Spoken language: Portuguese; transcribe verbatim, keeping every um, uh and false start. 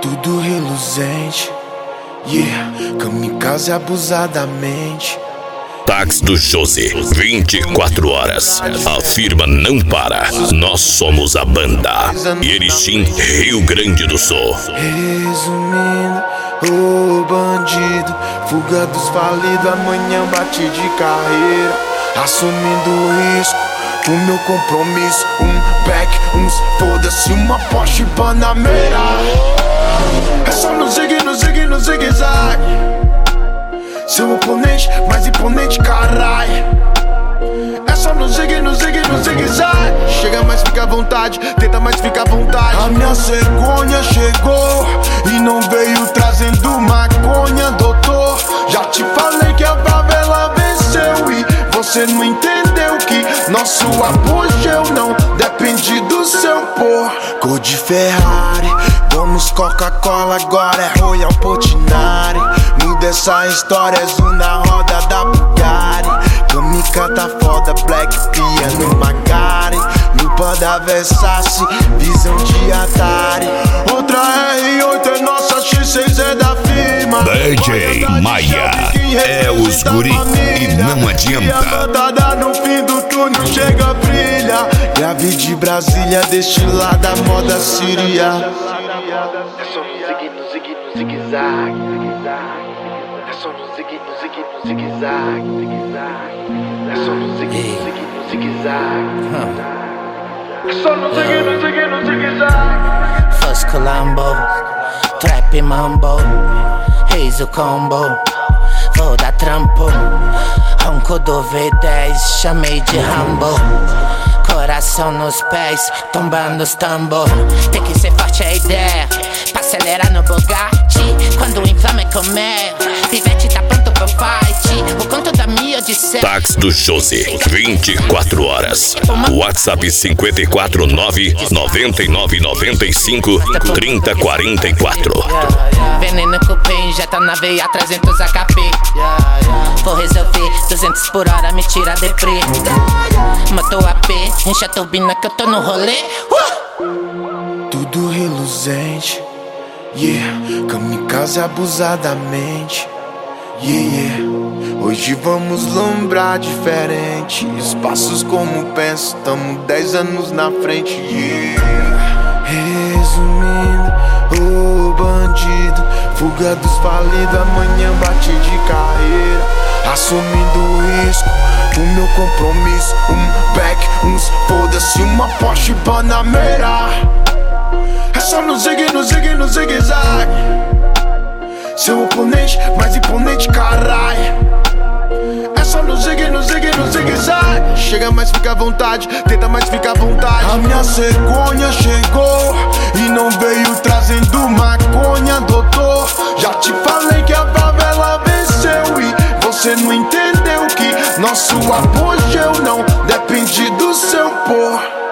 tudo reluzente, yeah, kamikaze abusadamente. Táxi do Josi, vinte e quatro horas. A firma não para. Nós somos a banda. Erechim, Rio Grande do Sul. Resumindo, o bandido, fuga dos falidos, amanhã bate de carreira, assumindo o risco, o meu compromisso. Um back, uns foda-se, uma Porsche Panamera. É só no zig, no zig, no zigue-zague. Seu oponente, mais imponente, carai. É só no zig, no zig, no zigue-zague. Chega mais, fica à vontade, tenta mais, fica à vontade. A minha cegonha chegou e não veio trazendo maconha, doutor. Já te falei que a favela venceu e você não entendeu que nosso apogeu não depende do seu pôr. Cor de Ferrari, vamos Coca-Cola, agora é Royal Portinari. Muda essa história, é zoom na roda da Bugatti. Kamika tá foda, Black Piano Magari. Lupa da Versace, visão de Atari. Outra R oito é nossa, X seis é da firma. D J Maia é os guri e não adianta. Levantada no fim do túnel, chega, brilha. Grave de Brasília, destilada, moda síria. É só no zig, no zig, no zigue-zague. É só no zig, no zig, no zigue-zague. É só no zig, no zig, no zigue-zague. É só no zig, no zig, no zigue-zague. First Colombo, Trap Mambo, Reis o combo, vou dar trampo. Ronco do V dez, chamei de Rambo. Coração nos pés, tombando os tambor. Tem que ser forte a ideia, pra acelerar no Bugatti. Quando o inflama é comer, Pivete tá pronto pro fight. O conto da minha odisseia. Táxi do Josi, vinte e quatro horas. WhatsApp cinco quatro nove, nove nove nove cinco, três zero quatro quatro. Veneno cupê, injeta na veia, trezentos H P. Vou resolver, duzentos por hora, me tira deprê. Matou A P, enche a turbina que eu tô no rolê. uh! Tudo reluzente, yeah, kamikaze abusadamente, yeah, yeah. Hoje vamos lombrar diferente, espaços como penso, tamo dez anos na frente, yeah. Resumindo, o bandido, fuga dos falidos, amanhã bate de carreira, assumindo o risco, o meu compromisso. Um back, uns foda-se, uma Porsche Panamera. É só no zig, no zig, no zigue-zague. Seu oponente, mais imponente, carai. É só no zig, no zig, no zigue-zague. Chega mais, fica à vontade, tenta mais, fica à vontade. A minha cegonha chegou e não veio trazendo maconha, doutor. Já te falei que a favela venceu e você não entendeu que nosso apogeu não depende do seu pôr.